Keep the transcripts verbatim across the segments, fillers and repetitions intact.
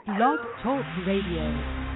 Blog Talk Radio.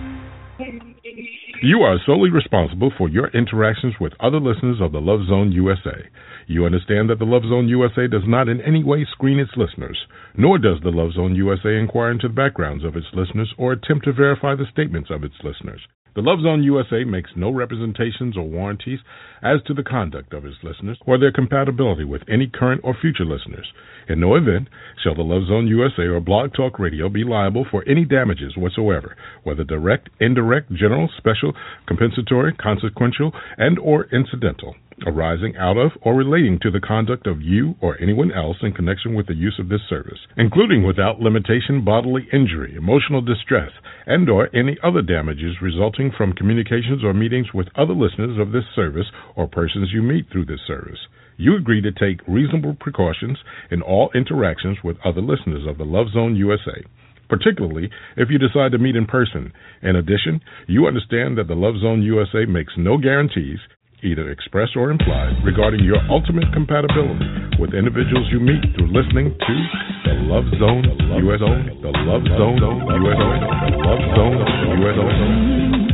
You are solely responsible for your interactions with other listeners of the Love Zone U S A. You understand that the Love Zone U S A does not in any way screen its listeners, nor does the Love Zone U S A inquire into the backgrounds of its listeners or attempt to verify the statements of its listeners. The Love Zone U S A makes no representations or warranties as to the conduct of its listeners or their compatibility with any current or future listeners. In no event shall the Love Zone U S A or Blog Talk Radio be liable for any damages whatsoever, whether direct, indirect, general, special, compensatory, consequential, and or incidental, arising out of or relating to the conduct of you or anyone else in connection with the use of this service, including without limitation bodily injury, emotional distress, and or any other damages resulting from communications or meetings with other listeners of this service or persons you meet through this service. You agree to take reasonable precautions in all interactions with other listeners of the Love Zone U S A, particularly if you decide to meet in person. In addition, you understand that the Love Zone U S A makes no guarantees, either express or implied, regarding your ultimate compatibility with individuals you meet through listening to the Love Zone U S A, the Love Zone U S A, the Love Zone U S A.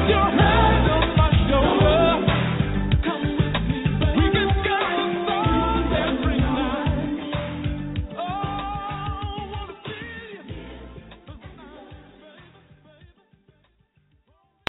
your hands.